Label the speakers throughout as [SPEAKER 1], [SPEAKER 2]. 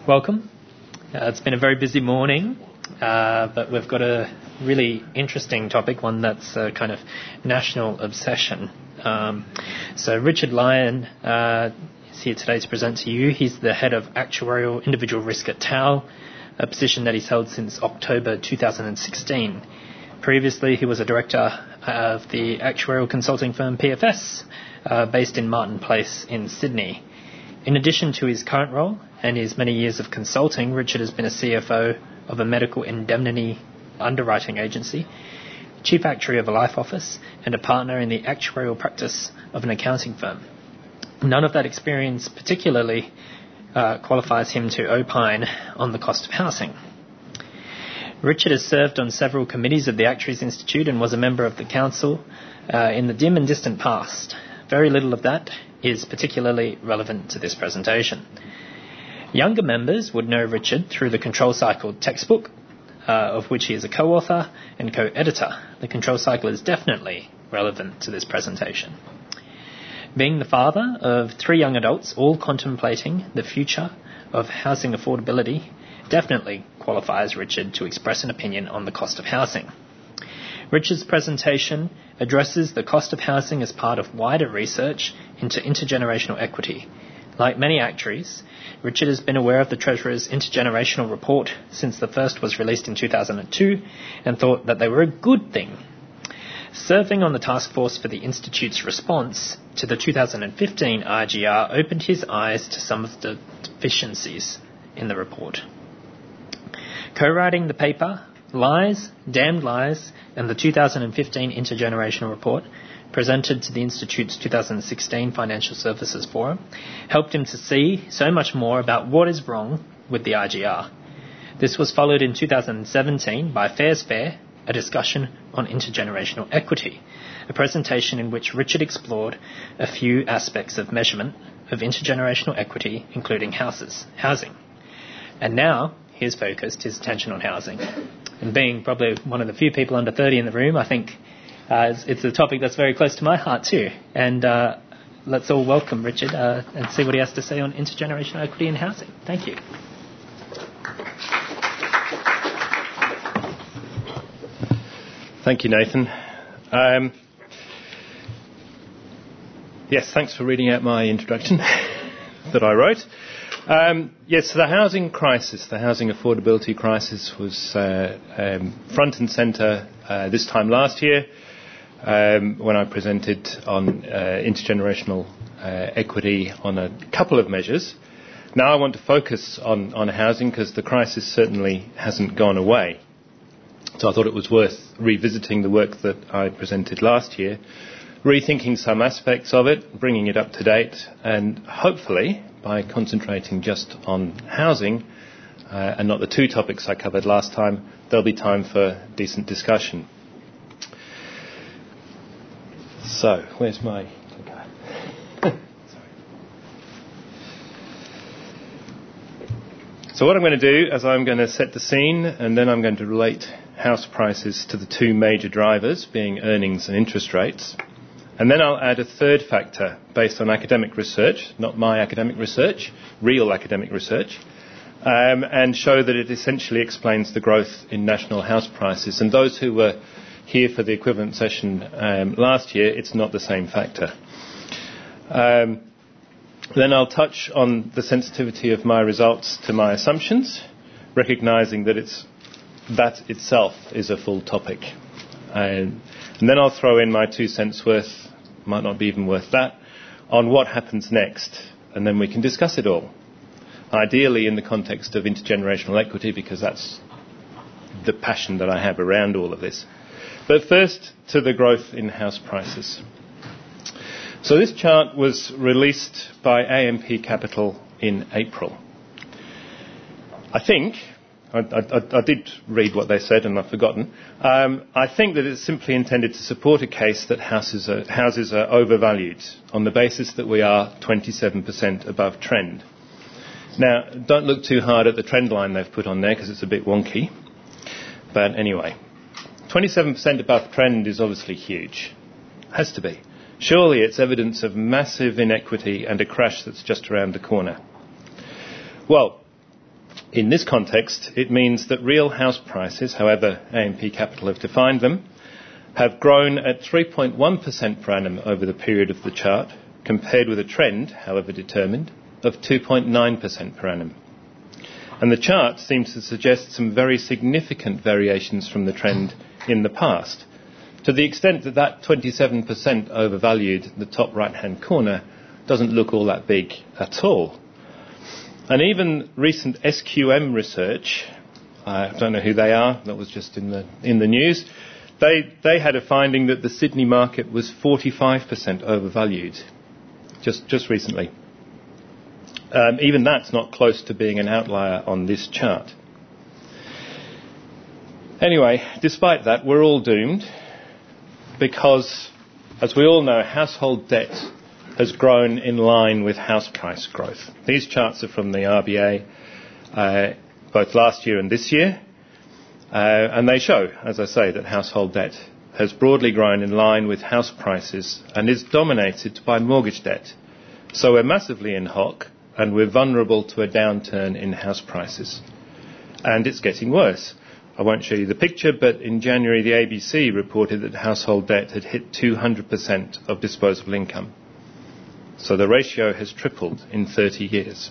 [SPEAKER 1] Welcome. It's been a very busy morning, but we've got a really interesting topic, one that's a kind of national obsession. So Richard Lyon is here today to present to you. He's the head of actuarial individual risk at TAL, a position that he's held since October 2016. Previously, he was a director of the actuarial consulting firm PFS, based in Martin Place in Sydney. In addition to his current role and his many years of consulting, Richard has been a CFO of a medical indemnity underwriting agency, chief actuary of a life office, and a partner in the actuarial practice of an accounting firm. None of that experience particularly qualifies him to opine on the cost of housing. Richard has served on several committees of the Actuaries Institute and was a member of the council in the dim and distant past. Very little of that is particularly relevant to this presentation. Younger members would know Richard through the Control Cycle textbook, of which he is a co-author and co-editor. The Control Cycle is definitely relevant to this presentation. Being the father of 3 young adults, all contemplating the future of housing affordability, definitely qualifies Richard to express an opinion on the cost of housing. Richard's presentation addresses the cost of housing as part of wider research into intergenerational equity. Like many actuaries, Richard has been aware of the Treasurer's intergenerational report since the first was released in 2002 and thought that they were a good thing. Serving on the task force for the Institute's response to the 2015 IGR opened his eyes to some of the deficiencies in the report. Co-writing the paper, Lies, Damned Lies, and the 2015 Intergenerational Report, presented to the Institute's 2016 Financial Services Forum, helped him to see so much more about what is wrong with the IGR. This was followed in 2017 by Fair's Fair, a discussion on intergenerational equity, a presentation in which Richard explored a few aspects of measurement of intergenerational equity, including housing. And now he has focused his attention on housing. And being probably one of the few people under 30 in the room, I think it's a topic that's very close to my heart too. And let's all welcome Richard and see what he has to say on intergenerational equity in housing. Thank you.
[SPEAKER 2] Thank you, Nathan. Yes, thanks for reading out my introduction that I wrote. Yes, so the housing crisis, the housing affordability crisis was front and centre this time last year when I presented on intergenerational equity on a couple of measures. Now I want to focus on housing because the crisis certainly hasn't gone away. So I thought it was worth revisiting the work that I presented last year, rethinking some aspects of it, bringing it up to date, and hopefully, by concentrating just on housing and not the 2 topics I covered last time, there'll be time for decent discussion. So, where's my clicker? Sorry. So what I'm going to do is I'm going to set the scene and then I'm going to relate house prices to the 2 major drivers, being earnings and interest rates. And then I'll add a third factor based on academic research, not my academic research, real academic research, and show that it essentially explains the growth in national house prices. And those who were here for the equivalent session last year, it's not the same factor. Then I'll touch on the sensitivity of my results to my assumptions, recognising that that itself is a full topic. And then I'll throw in my 2 cents worth, might not be even worth that, on what happens next. And then we can discuss it all. Ideally in the context of intergenerational equity, because that's the passion that I have around all of this. But first, to the growth in house prices. So this chart was released by AMP Capital in April. I think... I did read what they said and I've forgotten. I think that it's simply intended to support a case that houses are overvalued on the basis that we are 27% above trend. Now, don't look too hard at the trend line they've put on there because it's a bit wonky. But anyway, 27% above trend is obviously huge. Has to be. Surely it's evidence of massive inequity and a crash that's just around the corner. Well, In this context, it means that real house prices, however AMP Capital have defined them, have grown at 3.1% per annum over the period of the chart, compared with a trend, however determined, of 2.9% per annum. And the chart seems to suggest some very significant variations from the trend in the past, to the extent that that 27% overvalued, the top right-hand corner, doesn't look all that big at all. And even recent SQM research, I don't know who they are, that was just in the news, they had a finding that the Sydney market was 45% overvalued, just recently. Even that's not close to being an outlier on this chart. Anyway, despite that, we're all doomed because, as we all know, household debt has grown in line with house price growth. These charts are from the RBA, both last year and this year, and they show, as I say, that household debt has broadly grown in line with house prices and is dominated by mortgage debt. So we're massively in hock, and we're vulnerable to a downturn in house prices. And it's getting worse. I won't show you the picture, but in January the ABC reported that household debt had hit 200% of disposable income. So the ratio has tripled in 30 years.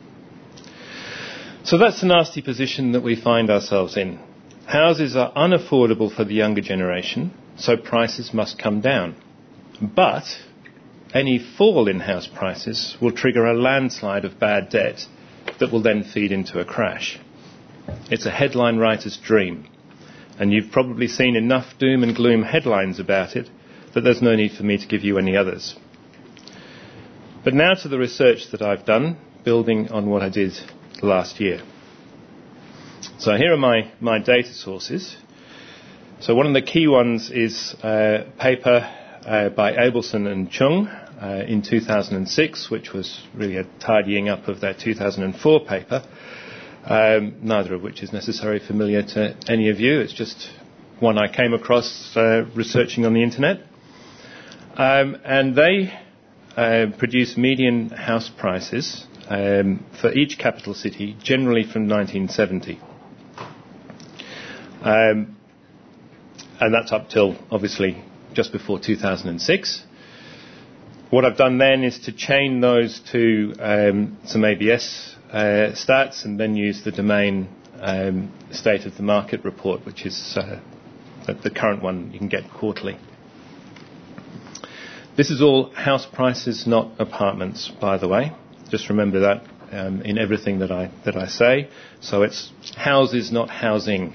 [SPEAKER 2] So that's the nasty position that we find ourselves in. Houses are unaffordable for the younger generation, so prices must come down. But any fall in house prices will trigger a landslide of bad debt that will then feed into a crash. It's a headline writer's dream, and you've probably seen enough doom and gloom headlines about it that there's no need for me to give you any others. But now to the research that I've done, building on what I did last year. So here are my data sources. So one of the key ones is a paper by Abelson and Chung in 2006, which was really a tidying up of their 2004 paper, neither of which is necessarily familiar to any of you. It's just one I came across researching on the internet. And they produce median house prices for each capital city, generally from 1970. And that's up till, obviously, just before 2006. What I've done then is to chain those to some ABS stats and then use the Domain State of the Market report, which is the current one you can get quarterly. This is all house prices, not apartments, by the way. Just remember that in everything that I say. So it's houses, not housing.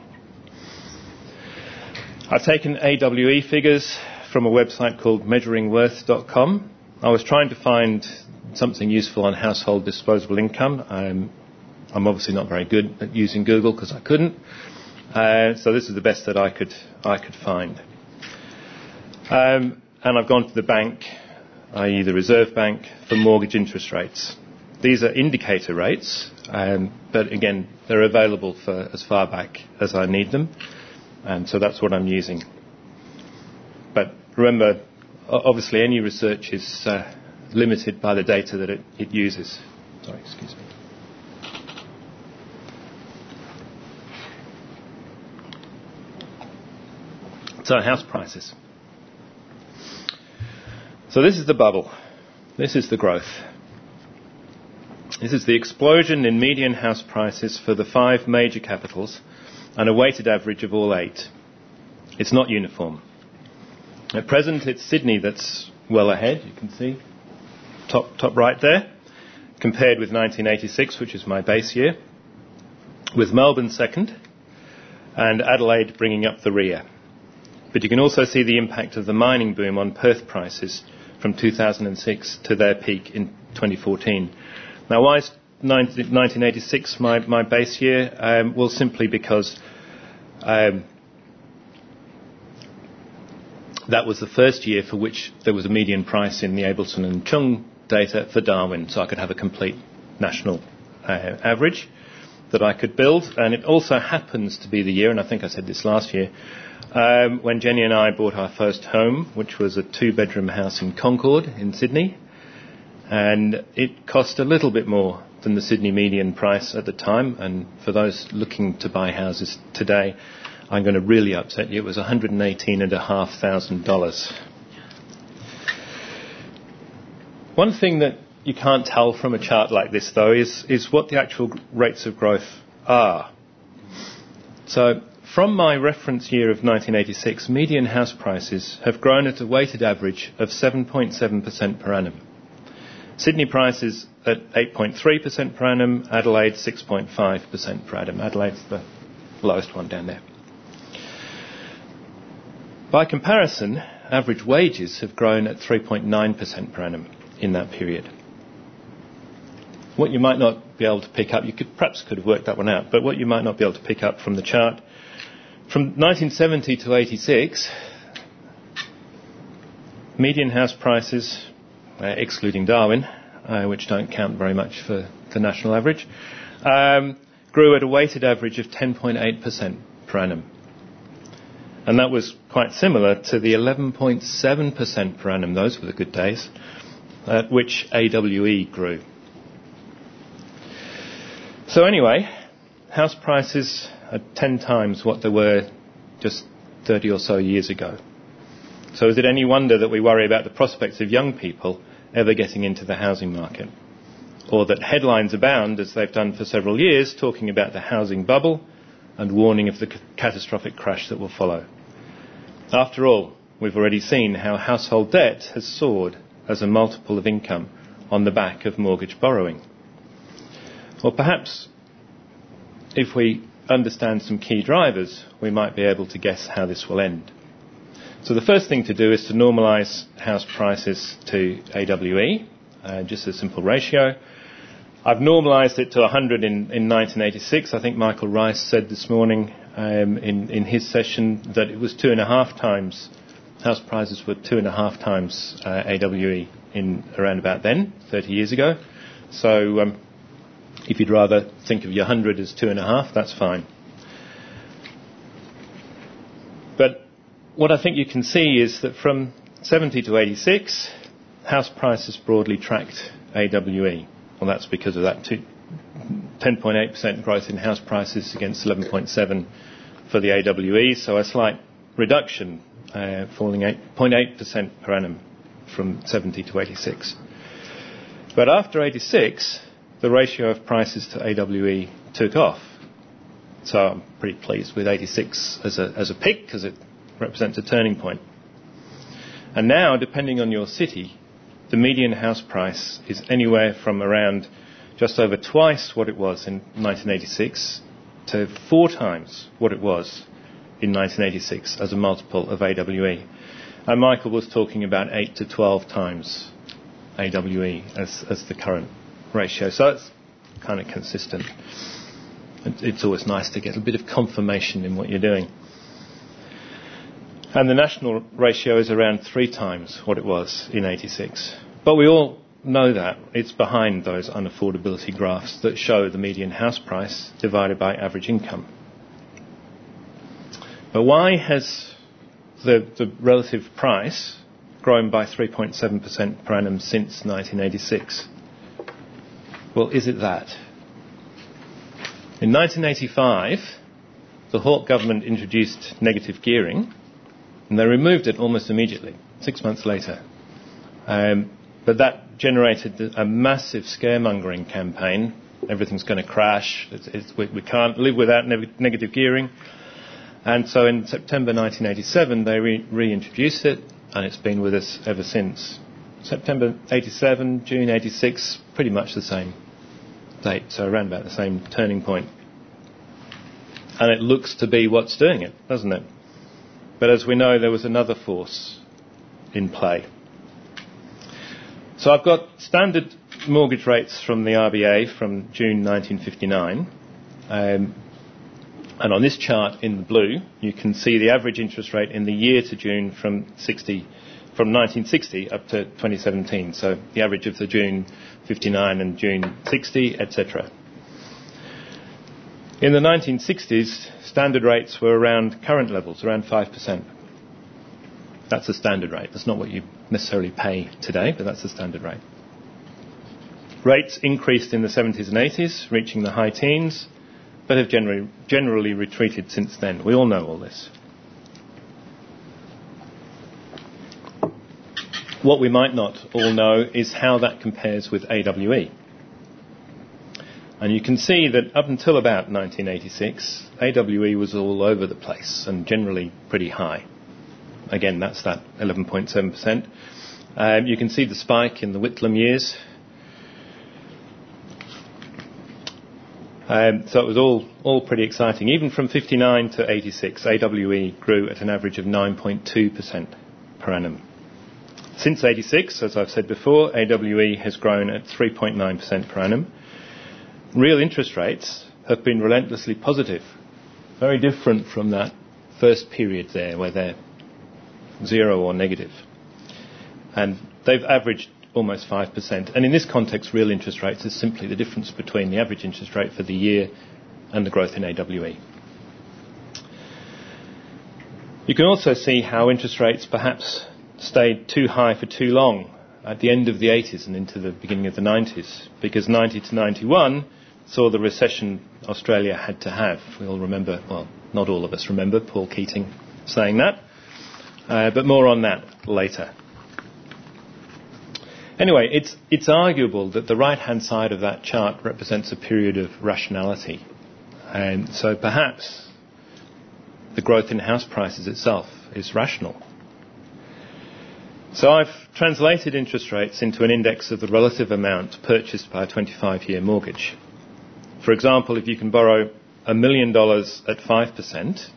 [SPEAKER 2] I've taken AWE figures from a website called measuringworth.com. I was trying to find something useful on household disposable income. I'm obviously not very good at using Google because I couldn't. So this is the best that I could find. And I've gone to the bank, i.e. the Reserve Bank, for mortgage interest rates. These are indicator rates, but again, they're available for as far back as I need them. And so that's what I'm using. But remember, obviously any research is limited by the data that it uses. Sorry, excuse me. So house prices. So this is the bubble. This is the growth. This is the explosion in median house prices for the 5 major capitals and a weighted average of all 8. It's not uniform. At present, it's Sydney that's well ahead. You can see top right there, compared with 1986, which is my base year, with Melbourne second and Adelaide bringing up the rear. But you can also see the impact of the mining boom on Perth prices from 2006 to their peak in 2014. Now, why is 1986 my base year? Well, simply because that was the first year for which there was a median price in the Abelson and Chung data for Darwin, so I could have a complete national average that I could build. And it also happens to be the year, and I think I said this last year, when Jenny and I bought our first home, which was a 2-bedroom house in Concord in Sydney, and it cost a little bit more than the Sydney median price at the time, and for those looking to buy houses today, I'm going to really upset you. It was $118,500. One thing that you can't tell from a chart like this, though, is what the actual rates of growth are. So, from my reference year of 1986, median house prices have grown at a weighted average of 7.7% per annum. Sydney prices at 8.3% per annum, Adelaide 6.5% per annum. Adelaide's the lowest one down there. By comparison, average wages have grown at 3.9% per annum in that period. What you might not be able to pick up, you perhaps could have worked that one out, but what you might not be able to pick up from the chart, from 1970 to 86, median house prices, excluding Darwin, which don't count very much for the national average, grew at a weighted average of 10.8% per annum. And that was quite similar to the 11.7% per annum, those were the good days, at which AWE grew. So anyway, house prices are 10 times what they were just 30 or so years ago. So is it any wonder that we worry about the prospects of young people ever getting into the housing market? Or that headlines abound, as they've done for several years, talking about the housing bubble and warning of the catastrophic crash that will follow. After all, we've already seen how household debt has soared as a multiple of income on the back of mortgage borrowing. Or perhaps, if we understand some key drivers, we might be able to guess how this will end. So the first thing to do is to normalise house prices to AWE, just a simple ratio. I've normalised it to 100 in 1986. I think Michael Rice said this morning in his session that it was 2.5 times, house prices were 2.5 times AWE in around about then, 30 years ago. So if you'd rather think of your 100 as 2.5, that's fine. But what I think you can see is that from 70 to 86, house prices broadly tracked AWE. Well, that's because of that 10.8% growth in house prices against 11.7% for the AWE, so a slight reduction, falling 8.8% per annum from 70 to 86. But after 86, the ratio of prices to AWE took off. So I'm pretty pleased with 86 as a pick, because it represents a turning point. And now, depending on your city, the median house price is anywhere from around just over twice what it was in 1986 to 4 times what it was in 1986 as a multiple of AWE. And Michael was talking about 8 to 12 times AWE as the current ratio. So it's kind of consistent. It's always nice to get a bit of confirmation in what you're doing. And the national ratio is around 3 times what it was in 86. But we all know that. It's behind those unaffordability graphs that show the median house price divided by average income. But why has the relative price grown by 3.7% per annum since 1986? Well, is it that? In 1985, the Hawke government introduced negative gearing, and they removed it almost immediately, 6 months later. But that generated a massive scaremongering campaign. Everything's going to crash. We can't live without negative gearing. And so in September 1987, they reintroduced it, and it's been with us ever since. September 87, June 86, pretty much the same date, so around about the same turning point. And it looks to be what's doing it, doesn't it? But as we know, there was another force in play. So I've got standard mortgage rates from the RBA from June 1959. And on this chart in the blue, you can see the average interest rate in the year to June from 1960 up to 2017. So the average of the June 59 and June 60, etc. In the 1960s, standard rates were around current levels, around 5%. That's the standard rate. That's not what you necessarily pay today, but that's the standard rate. Rates increased in the 70s and 80s, reaching the high teens, but have generally retreated since then. We all know all this. What we might not all know is how that compares with AWE. And you can see that up until about 1986, AWE was all over the place and generally pretty high. Again, that's that 11.7%. You can see the spike in the Whitlam years. So it was all pretty exciting. Even from 59 to 86, AWE grew at an average of 9.2% per annum. Since 86, as I've said before, AWE has grown at 3.9% per annum. Real interest rates have been relentlessly positive, very different from that first period there where they're zero or negative. And they've averaged almost 5%. And in this context, real interest rates is simply the difference between the average interest rate for the year and the growth in AWE. You can also see how interest rates perhaps stayed too high for too long at the end of the 80s and into the beginning of the 90s, because 90 to 91 saw the recession Australia had to have. We all remember, well, not all of us remember Paul Keating saying that, but more on that later. Anyway, it's arguable that the right-hand side of that chart represents a period of rationality. And so perhaps the growth in house prices itself is rational. So I've translated interest rates into an index of the relative amount purchased by a 25-year mortgage. For example, if you can borrow $1 million at 5%,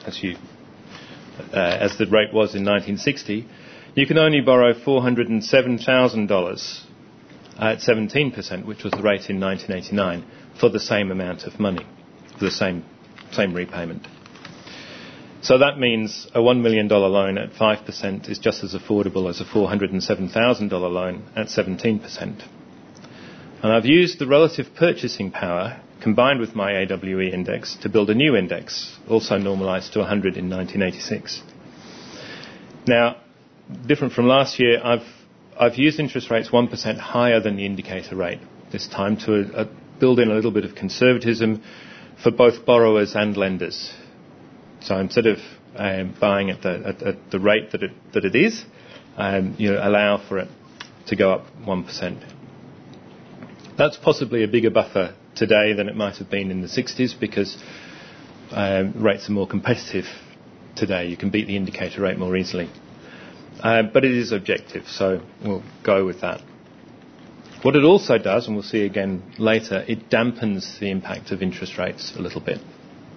[SPEAKER 2] as the rate was in 1960, you can only borrow $407,000 at 17%, which was the rate in 1989, for the same amount of money, for the same repayment. So that means a $1 million loan at 5% is just as affordable as a $407,000 loan at 17%. And I've used the relative purchasing power combined with my AWE index to build a new index, also normalised to 100 in 1986. Now, different from last year, I've used interest rates 1% higher than the indicator rate this time to build in a little bit of conservatism for both borrowers and lenders. So instead of buying at the rate that it is, allow for it to go up 1%. That's possibly a bigger buffer today than it might have been in the 60s because rates are more competitive today. You can beat the indicator rate more easily. But it is objective, so we'll go with that. What it also does, and we'll see again later, it dampens the impact of interest rates a little bit.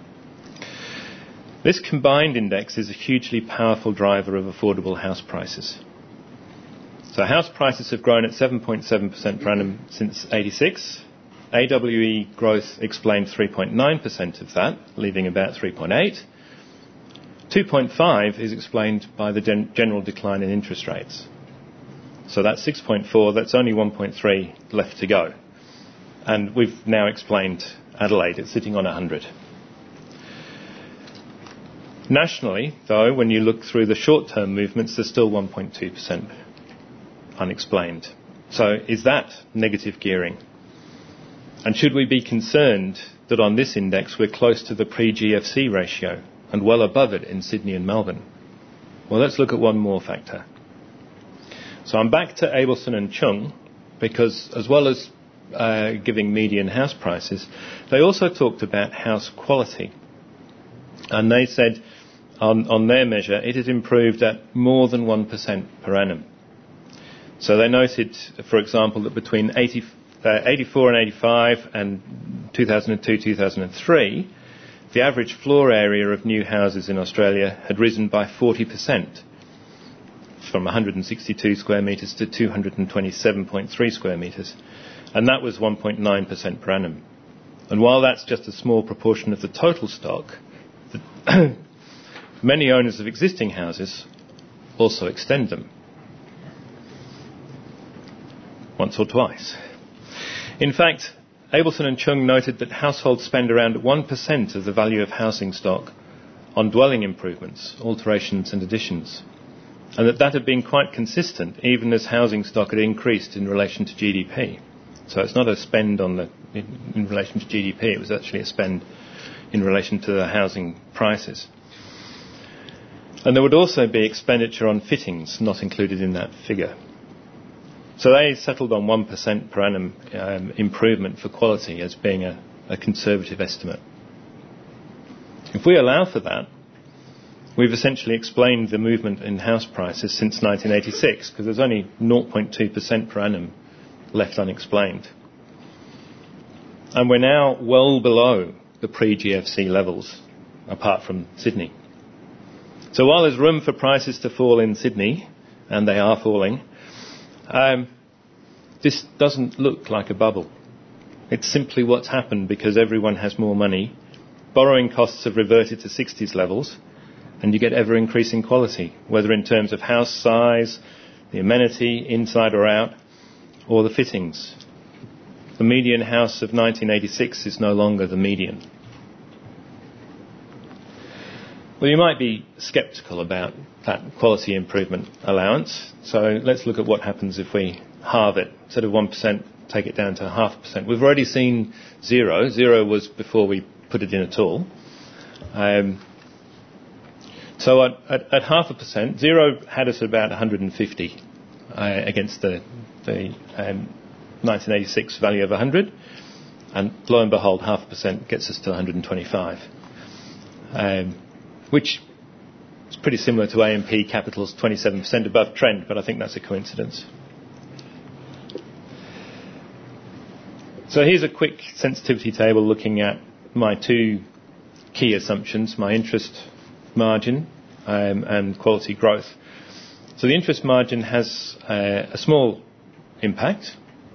[SPEAKER 2] This combined index is a hugely powerful driver of affordable house prices. So house prices have grown at 7.7% per annum since 86. AWE growth explained 3.9% of that, leaving about 3.8. 2.5 is explained by the general decline in interest rates. So that's 6.4, that's only 1.3 left to go. And we've now explained Adelaide, it's sitting on 100. Nationally, though, when you look through the short-term movements, there's still 1.2% unexplained. So is that negative gearing? And should we be concerned that on this index we're close to the pre-GFC ratio and well above it in Sydney and Melbourne? Well, let's look at one more factor. So I'm back to Abelson and Chung because as well as giving median house prices, they also talked about house quality. And they said on their measure it had improved at more than 1% per annum. So they noted, for example, that between 84 and 85 and 2002-2003, the average floor area of new houses in Australia had risen by 40%, from 162 square metres to 227.3 square metres. And that was 1.9% per annum. And while that's just a small proportion of the total stock, many owners of existing houses also extend them. Once or twice. In fact, Abelson and Chung noted that households spend around 1% of the value of housing stock on dwelling improvements, alterations and additions, and that had been quite consistent even as housing stock had increased in relation to GDP. So it's not a spend in relation to GDP, it was actually a spend in relation to the housing prices. And there would also be expenditure on fittings not included in that figure. So they settled on 1% per annum improvement for quality as being a conservative estimate. If we allow for that, we've essentially explained the movement in house prices since 1986, because there's only 0.2% per annum left unexplained. And we're now well below the pre-GFC levels, apart from Sydney. So while there's room for prices to fall in Sydney, and they are falling, this doesn't look like a bubble. It's simply what's happened because everyone has more money, borrowing costs have reverted to 60s levels, and you get ever-increasing quality, whether in terms of house size, the amenity, inside or out, or the fittings. The median house of 1986 is no longer the median. Well, you might be sceptical about that quality improvement allowance, so let's look at what happens if we halve it. Instead of 1%, take it down to 0.5%. We've already seen 0. 0 was before we put it in at all. So at 0.5%, 0 had us at about 150 against the 1986 value of 100, and lo and behold, 0.5% gets us to 125. Which is pretty similar to AMP Capital's 27% above trend, but I think that's a coincidence. So here's a quick sensitivity table looking at my two key assumptions, my interest margin and quality growth. So the interest margin has a small impact.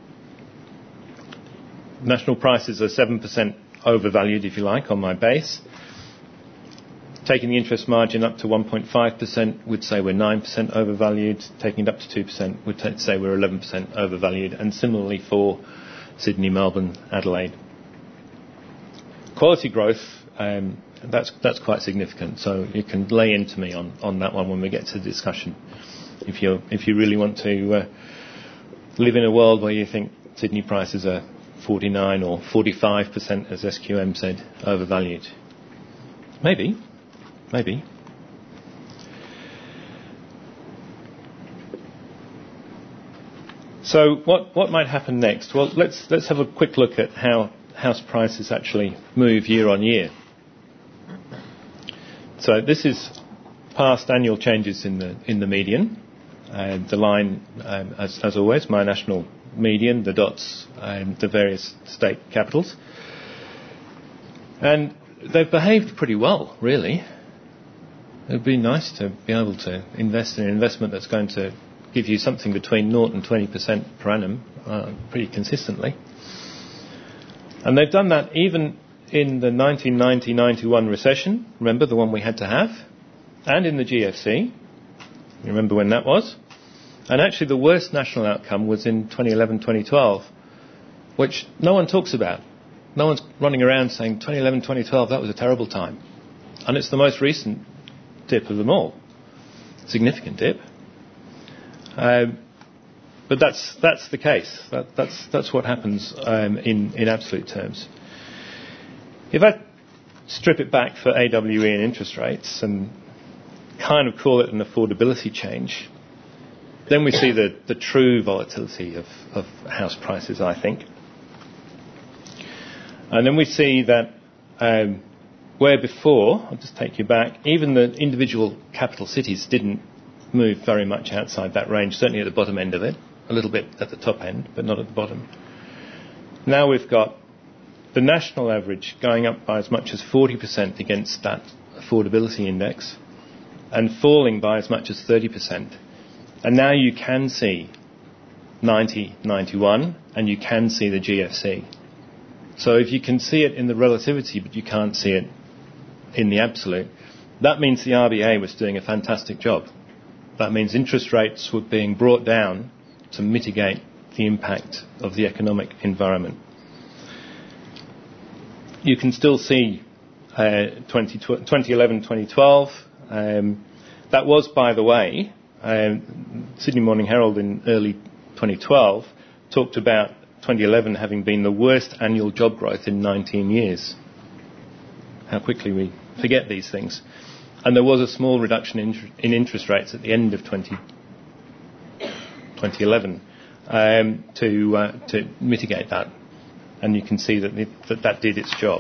[SPEAKER 2] National prices are 7% overvalued, if you like, on my base. Taking the interest margin up to 1.5% would say we're 9% overvalued. Taking it up to 2% would say we're 11% overvalued. And similarly for Sydney, Melbourne, Adelaide. Quality growth, that's quite significant. So you can lay into me on that one when we get to the discussion. If you really want to live in a world where you think Sydney prices are 49 or 45%, as SQM said, overvalued. Maybe. So what might happen next? Well, let's have a quick look at how house prices actually move year on year. So this is past annual changes in the median. The line, as always, my national median, the dots, the various state capitals. And they've behaved pretty well, really. It would be nice to be able to invest in an investment that's going to give you something between 0 and 20% per annum pretty consistently. And they've done that even in the 1990-91 recession, remember the one we had to have, and in the GFC, you remember when that was? And actually the worst national outcome was in 2011-2012, which no one talks about. No one's running around saying 2011-2012, that was a terrible time. And it's the most recent dip of them all. Significant dip. But that's the case. That's what happens in absolute terms. If I strip it back for AWE and interest rates and kind of call it an affordability change, then we see the true volatility of house prices, I think. And then we see that where before, I'll just take you back, even the individual capital cities didn't move very much outside that range, certainly at the bottom end of it, a little bit at the top end, but not at the bottom. Now we've got the national average going up by as much as 40% against that affordability index and falling by as much as 30%. And now you can see 90, 91, and you can see the GFC. So if you can see it in the relativity, but you can't see it in the absolute, that means the RBA was doing a fantastic job. That means interest rates were being brought down to mitigate the impact of the economic environment. You can still see 2011, 2012. That was, by the way, Sydney Morning Herald in early 2012 talked about 2011 having been the worst annual job growth in 19 years. How quickly we forget these things. And there was a small reduction in interest rates at the end of 2011 to mitigate that. And you can see that that did its job.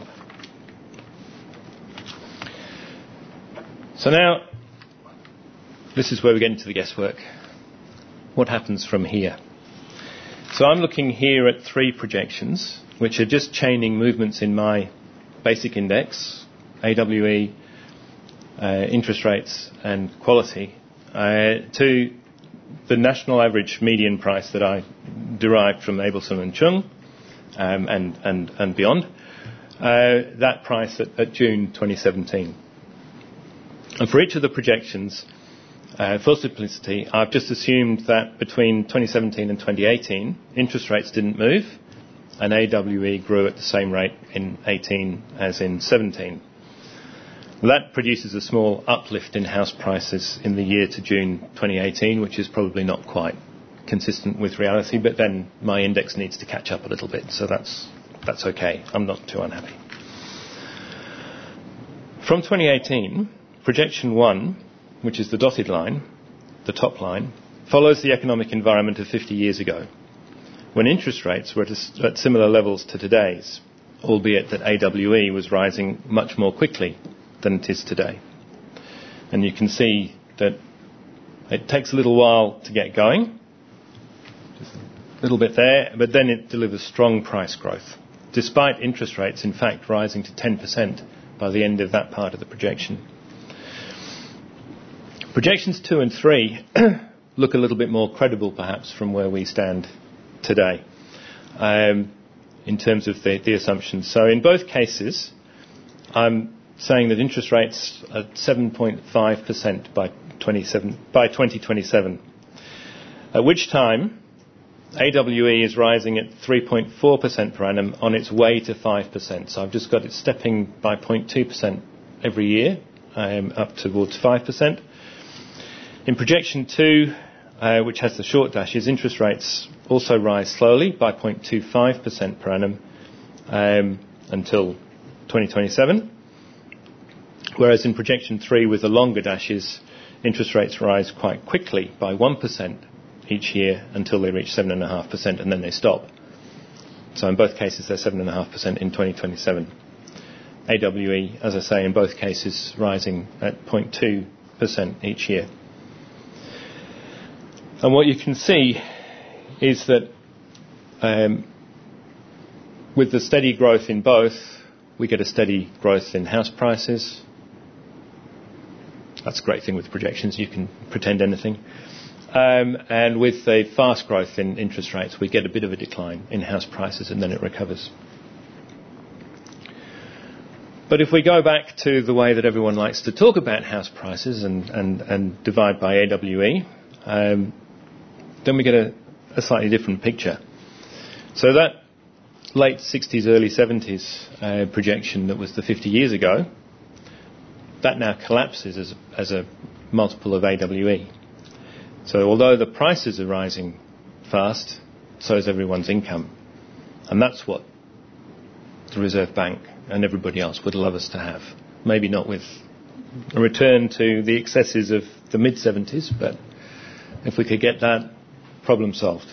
[SPEAKER 2] So now, this is where we get into the guesswork. What happens from here? So I'm looking here at 3 projections, which are just chaining movements in my basic index, AWE, interest rates and quality, to the national average median price that I derived from Abelson and Chung and beyond, that price at June 2017. And for each of the projections, for simplicity, I've just assumed that between 2017 and 2018, interest rates didn't move, and AWE grew at the same rate in 18 as in 17. That produces a small uplift in house prices in the year to June 2018, which is probably not quite consistent with reality, but then my index needs to catch up a little bit, so that's okay. I'm not too unhappy. From 2018, projection 1, which is the dotted line, the top line, follows the economic environment of 50 years ago, when interest rates were at similar levels to today's, albeit that AWE was rising much more quickly than it is today. And you can see that it takes a little while to get going, just a little bit there, but then it delivers strong price growth, despite interest rates, in fact, rising to 10% by the end of that part of the projection. Projections 2 and 3 look a little bit more credible, perhaps, from where we stand today, in terms of the assumptions. So in both cases, I'm saying that interest rates are 7.5% by 2027, at which time AWE is rising at 3.4% per annum on its way to 5%. So I've just got it stepping by 0.2% every year up towards 5%. In projection 2, which has the short dashes, interest rates also rise slowly by 0.25% per annum until 2027. Whereas in projection 3, with the longer dashes, interest rates rise quite quickly by 1% each year until they reach 7.5%, and then they stop. So in both cases, they're 7.5% in 2027. AWE, as I say, in both cases, rising at 0.2% each year. And what you can see is that with the steady growth in both, we get a steady growth in house prices. That's a great thing with projections, you can pretend anything. And with a fast growth in interest rates, we get a bit of a decline in house prices, and then it recovers. But if we go back to the way that everyone likes to talk about house prices and divide by AWE, then we get a slightly different picture. So that late 60s, early 70s projection that was the 50 years ago, that now collapses as a multiple of AWE. So although the prices are rising fast, so is everyone's income. And that's what the Reserve Bank and everybody else would love us to have. Maybe not with a return to the excesses of the mid-70s, but if we could get that, problem solved.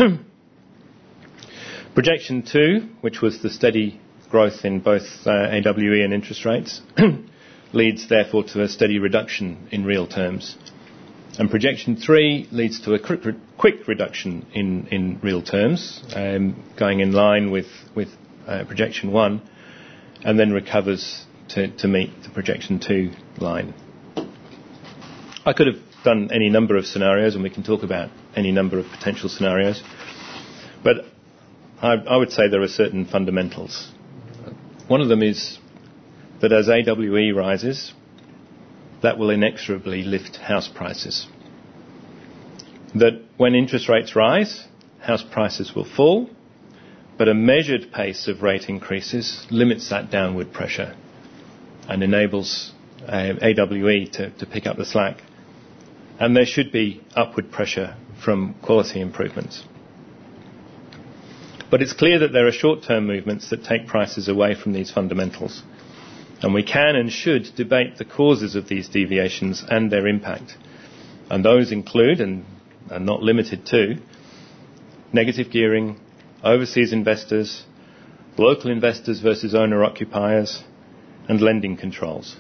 [SPEAKER 2] Projection 2, which was the steady growth in both AWE and interest rates, leads therefore to a steady reduction in real terms. And projection 3 leads to a quick reduction in real terms, going in line with projection 1, and then recovers to meet the projection 2 line. I could have done any number of scenarios, and we can talk about any number of potential scenarios, but I would say there are certain fundamentals. One of them is that as AWE rises, that will inexorably lift house prices. That when interest rates rise, house prices will fall, but a measured pace of rate increases limits that downward pressure and enables AWE to pick up the slack. And there should be upward pressure from quality improvements. But it's clear that there are short-term movements that take prices away from these fundamentals. And we can and should debate the causes of these deviations and their impact. And those include, and are not limited to, negative gearing, overseas investors, local investors versus owner-occupiers, and lending controls.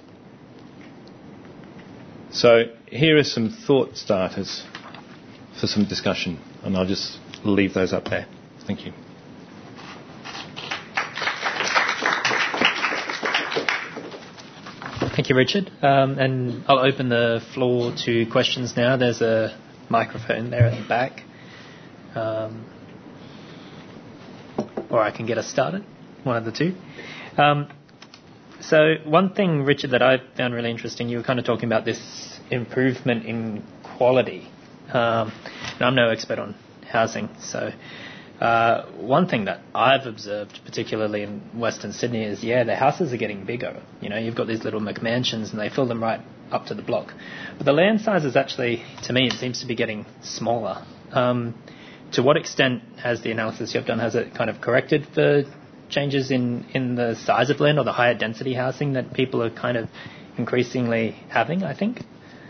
[SPEAKER 2] So here are some thought starters for some discussion, and I'll just leave those up there. Thank you.
[SPEAKER 1] Thank you, Richard. And I'll open the floor to questions now. There's a microphone there at the back. Or I can get us started, one of the two. So one thing, Richard, that I found really interesting, you were kind of talking about this improvement in quality. And I'm no expert on housing, so one thing that I've observed, particularly in Western Sydney, is, the houses are getting bigger. You've got these little McMansions and they fill them right up to the block. But the land size is actually, to me, it seems to be getting smaller. To what extent has the analysis you've done, has it kind of corrected for changes in the size of land or the higher density housing that people are kind of increasingly having, I think?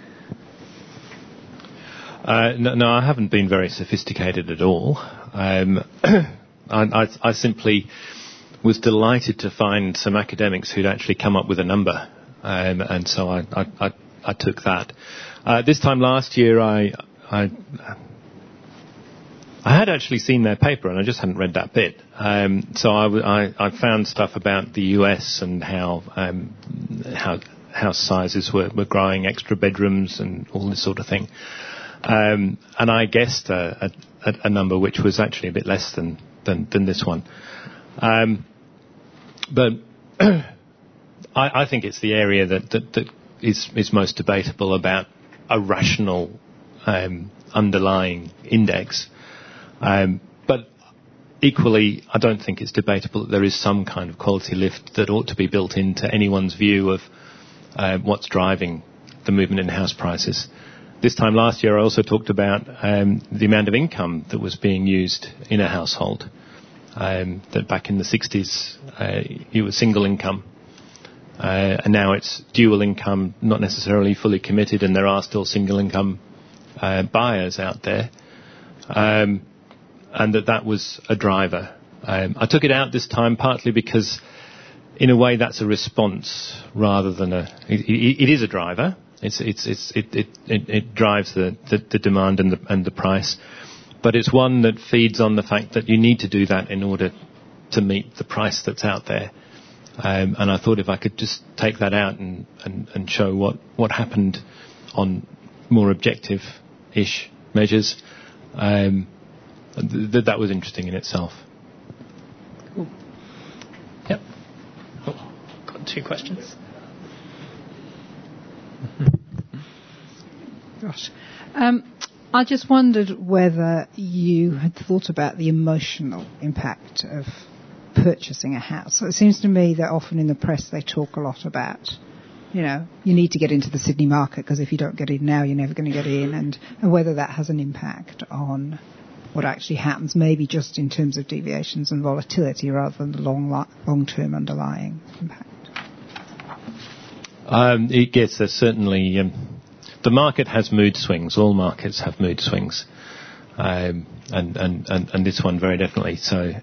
[SPEAKER 2] No, I haven't been very sophisticated at all. I simply was delighted to find some academics who'd actually come up with a number, and so I took that. This time last year, I had actually seen their paper, and I just hadn't read that bit. So I found stuff about the US and how house sizes were growing, extra bedrooms, and all this sort of thing. And I guessed a number which was actually a bit less than this one. But I think it's the area that is most debatable about a rational underlying index. But equally, I don't think it's debatable that there is some kind of quality lift that ought to be built into anyone's view of what's driving the movement in house prices. This time last year, I also talked about the amount of income that was being used in a household. That back in the 60s, it was single income. And now it's dual income, not necessarily fully committed, and there are still single income buyers out there. And that was a driver. I took it out this time partly because, in a way, that's a response rather than it is a driver. It drives the demand and the price, but it's one that feeds on the fact that you need to do that in order to meet the price that's out there. And I thought if I could just take that out and show what happened on more objective-ish measures, that was interesting in itself.
[SPEAKER 1] Cool. Yep. Oh, got two questions.
[SPEAKER 3] Gosh. I just wondered whether you had thought about the emotional impact of purchasing a house. So it seems to me that often in the press they talk a lot about, you need to get into the Sydney market because if you don't get in now, you're never going to get in, and whether that has an impact on what actually happens, maybe just in terms of deviations and volatility rather than the long-term underlying impact.
[SPEAKER 2] It gets there certainly. The market has mood swings. All markets have mood swings, and this one very definitely. So,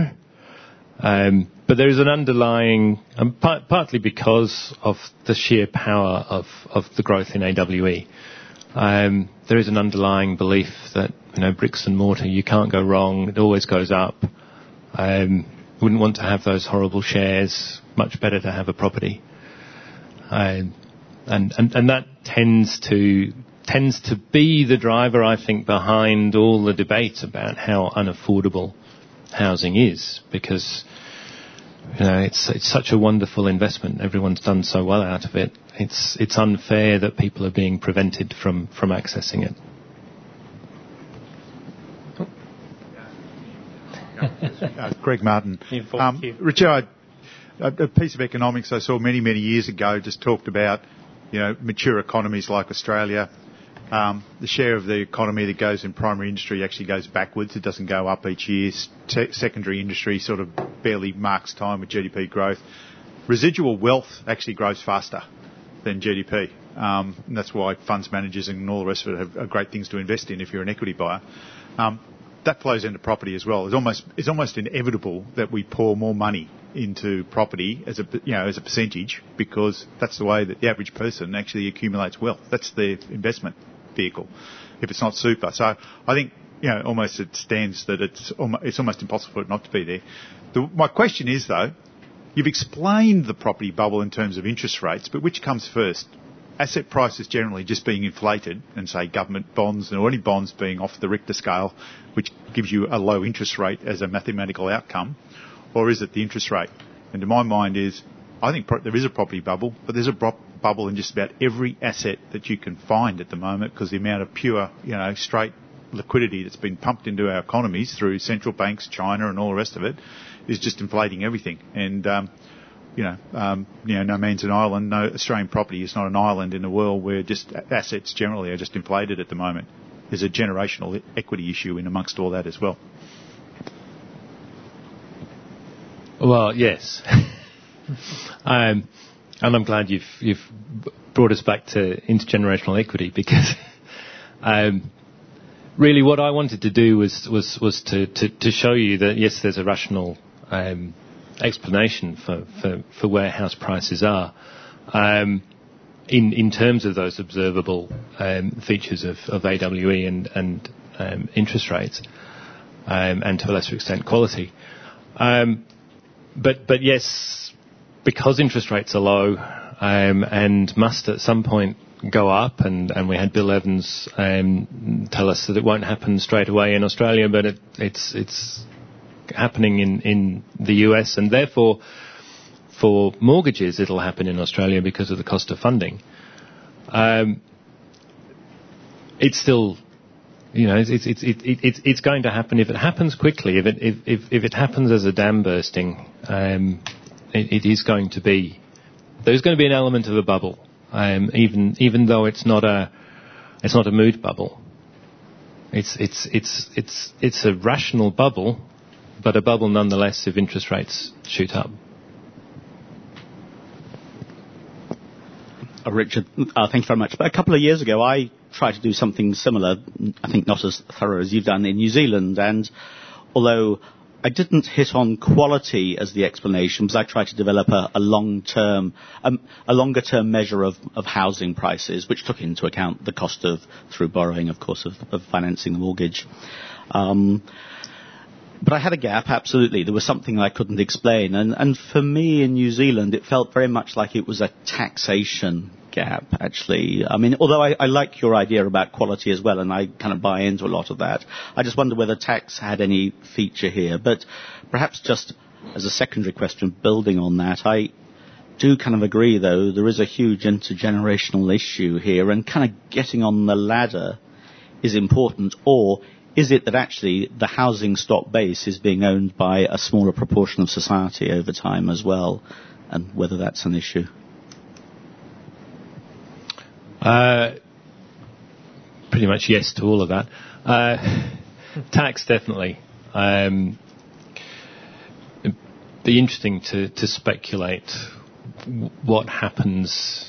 [SPEAKER 2] but there is an underlying, partly because of the sheer power of the growth in AWE. There is an underlying belief that bricks and mortar, you can't go wrong. It always goes up. Wouldn't want to have those horrible shares. Much better to have a property. And that tends to be the driver, I think, behind all the debate about how unaffordable housing is, because it's such a wonderful investment. Everyone's done so well out of it. It's unfair that people are being prevented from accessing it.
[SPEAKER 4] Greg Martin. Richard, a piece of economics I saw many years ago just talked about mature economies like Australia The share of the economy that goes in primary industry actually goes backwards. It doesn't go up each year. Secondary industry sort of barely marks time with GDP growth. Residual wealth actually grows faster than GDP. And that's why funds managers and all the rest of it are great things to invest in if you're an equity buyer. That flows into property as well. It's almost inevitable that we pour more money into property as a percentage, because that's the way that the average person actually accumulates wealth. That's their investment vehicle, if it's not super. So I think almost it stands that it's almost impossible for it not to be there. My question is though, you've explained the property bubble in terms of interest rates, but which comes first? Asset prices generally just being inflated, and say government bonds or any bonds being off the Richter scale, which gives you a low interest rate as a mathematical outcome, or is it the interest rate? And to my mind I think there is a property bubble, but there's a bubble in just about every asset that you can find at the moment, because the amount of pure, straight liquidity that's been pumped into our economies through central banks, China and all the rest of it is just inflating everything. And no man's an island. No Australian property is not an island in a world where just assets generally are just inflated at the moment. There's a generational equity issue in amongst all that as well.
[SPEAKER 2] Well, yes. And I'm glad you've brought us back to intergenerational equity, because really what I wanted to do was to show you that yes, there's a rational explanation for where house prices are in terms of those observable features of AWE and interest rates, and to a lesser extent quality. But yes, because interest rates are low and must at some point go up, and we had Bill Evans tell us that it won't happen straight away in Australia, but it's happening in the US, and therefore for mortgages it'll happen in Australia because of the cost of funding. It's still, it's going to happen. If it happens quickly, if it happens as a dam bursting, it is going to be, there's going to be an element of a bubble, even though it's not a mood bubble. It's a rational bubble, but a bubble nonetheless if interest rates shoot up.
[SPEAKER 5] Richard, thank you very much. But a couple of years ago, I tried to do something similar, I think not as thorough as you've done, in New Zealand. And although I didn't hit on quality as the explanation, because I tried to develop a longer-term measure of housing prices, which took into account the cost through borrowing, of course, of financing the mortgage. But I had a gap, absolutely. There was something I couldn't explain. And for me in New Zealand, it felt very much like it was a taxation gap, actually. I mean, although I like your idea about quality as well, and I kind of buy into a lot of that, I just wonder whether tax had any feature here. But perhaps just as a secondary question, building on that, I do kind of agree, though, there is a huge intergenerational issue here, and kind of getting on the ladder is important. Or is it that actually the housing stock base is being owned by a smaller proportion of society over time as well, and whether that's an issue?
[SPEAKER 2] Pretty much yes to all of that. Tax, definitely. It'd be interesting to speculate what happens.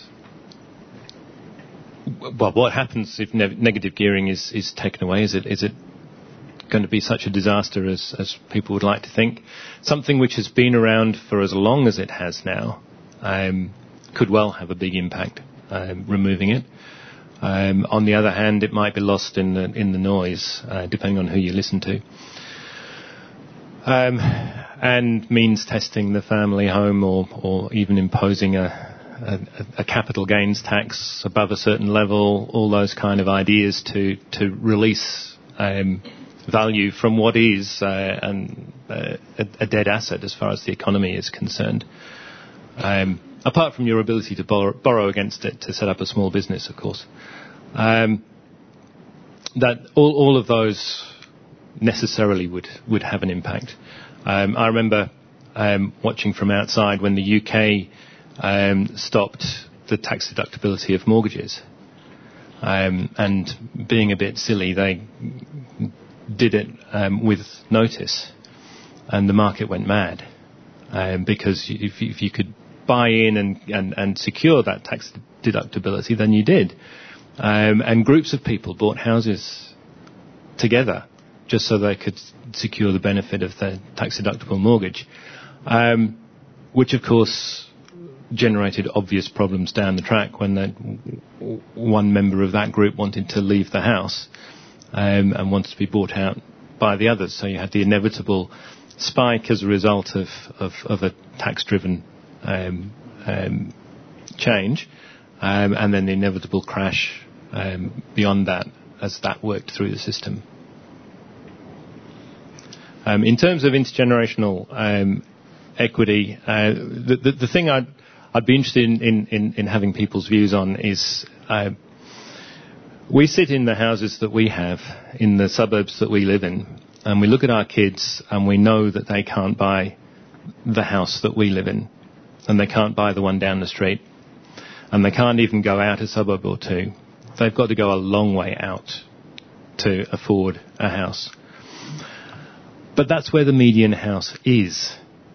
[SPEAKER 2] Well, what happens if negative gearing is taken away? Is it going to be such a disaster as people would like to think? Something which has been around for as long as it has now could well have a big impact, removing it. On the other hand, it might be lost in the noise, depending on who you listen to. And means testing the family home, or even imposing a capital gains tax above a certain level, all those kind of ideas to release value from what is a dead asset as far as the economy is concerned. Apart from your ability to borrow against it to set up a small business, of course. That all of those necessarily would have an impact. I remember watching from outside when the UK stopped the tax deductibility of mortgages. And being a bit silly, they did it with notice, and the market went mad. Because if you could buy in and secure that tax deductibility, then you did. And groups of people bought houses together just so they could secure the benefit of the tax-deductible mortgage, which, of course, generated obvious problems down the track when one member of that group wanted to leave the house and wanted to be bought out by the others. So you had the inevitable spike as a result of a tax-driven change, and then the inevitable crash beyond that as that worked through the system. In terms of intergenerational equity, the thing I'd be interested in having people's views on is we sit in the houses that we have in the suburbs that we live in, and we look at our kids and we know that they can't buy the house that we live in, and they can't buy the one down the street, and they can't even go out a suburb or two. They've got to go a long way out to afford a house. But that's where the median house is.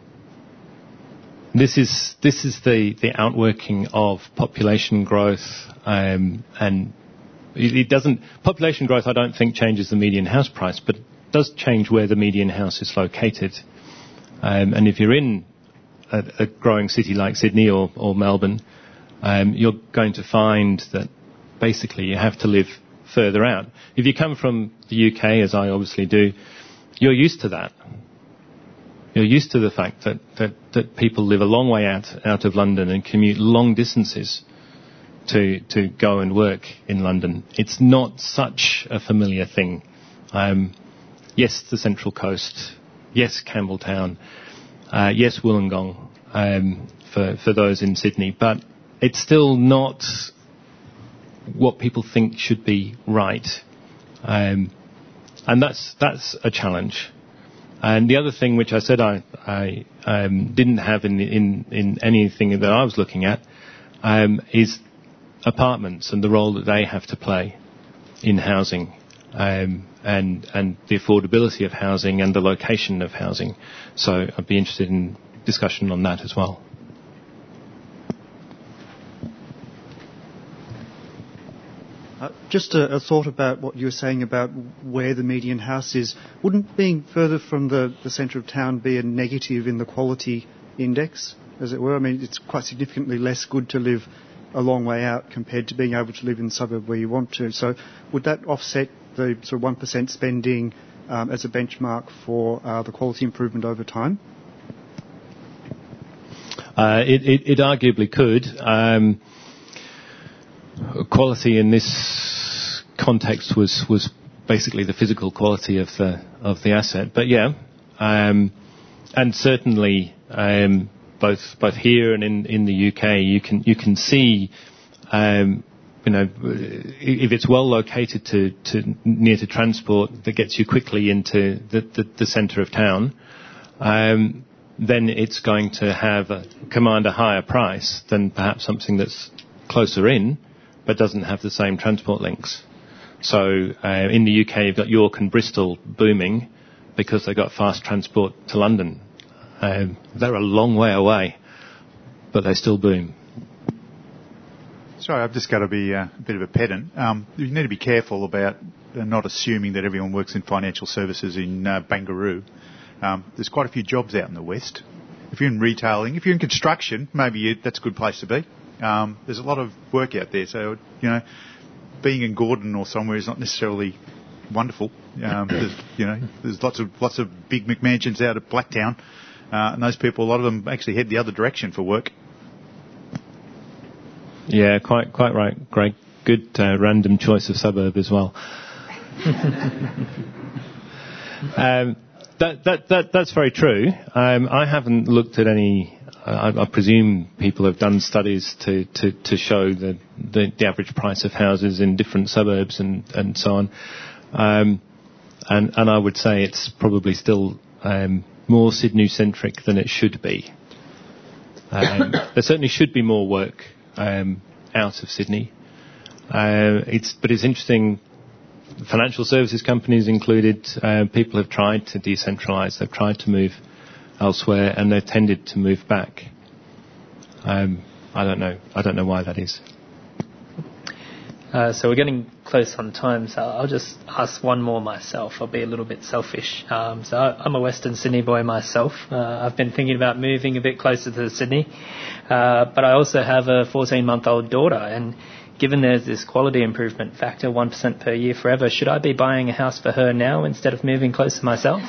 [SPEAKER 2] This is the outworking of population growth, and it doesn't. Population growth, I don't think, changes the median house price, but it does change where the median house is located. And if you're in a growing city like Sydney or Melbourne, you're going to find that basically you have to live further out. If you come from the UK, as I obviously do, you're used to that. You're used to the fact that people live a long way out of London and commute long distances to go and work in London. It's not such a familiar thing. Yes, the Central Coast. Yes, Campbelltown. Yes, Wollongong for those in Sydney. But it's still not what people think should be right. And that's a challenge. And the other thing which I said I didn't have in anything that I was looking at is apartments and the role that they have to play in housing, and the affordability of housing and the location of housing. So I'd be interested in discussion on that as well.
[SPEAKER 6] Just a thought about what you were saying about where the median house is. Wouldn't being further from the centre of town be a negative in the quality index, as it were? I mean, it's quite significantly less good to live a long way out compared to being able to live in the suburb where you want to. So would that offset the sort of 1% spending as a benchmark for the quality improvement over time?
[SPEAKER 2] It arguably could. Quality in this context was basically the physical quality of the asset, but yeah, and certainly both here and in the UK, you can see, if it's well located to near to transport that gets you quickly into the centre of town, then it's going to command a higher price than perhaps something that's closer in, but doesn't have the same transport links. So in the UK, you've got York and Bristol booming because they've got fast transport to London. They're a long way away, but they still boom.
[SPEAKER 4] Sorry, I've just got to be a bit of a pedant. You need to be careful about not assuming that everyone works in financial services in Banger. There's quite a few jobs out in the West. If you're in retailing, if you're in construction, maybe that's a good place to be. There's a lot of work out there, so being in Gordon or somewhere is not necessarily wonderful. There's lots of big McMansions out at Blacktown, and those people, a lot of them actually head the other direction for work.
[SPEAKER 2] Yeah, quite right, Greg. Good random choice of suburb as well. That's very true. I haven't looked at any. I presume people have done studies to show the average price of houses in different suburbs and so on. And I would say it's probably still more Sydney-centric than it should be. There certainly should be more work out of Sydney. But it's interesting. Financial services companies included, people have tried to decentralise. They've tried to move elsewhere, and they've tended to move back. I don't know. I don't know why that is.
[SPEAKER 1] So we're getting close on time, so I'll just ask one more myself. I'll be a little bit selfish. So I'm a Western Sydney boy myself. I've been thinking about moving a bit closer to Sydney, but I also have a 14-month-old daughter, and given there's this quality improvement factor, 1% per year forever, should I be buying a house for her now instead of moving closer myself?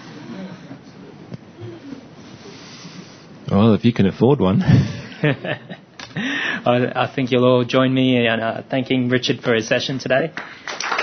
[SPEAKER 2] Well, if you can afford one.
[SPEAKER 1] I think you'll all join me in thanking Richard for his session today.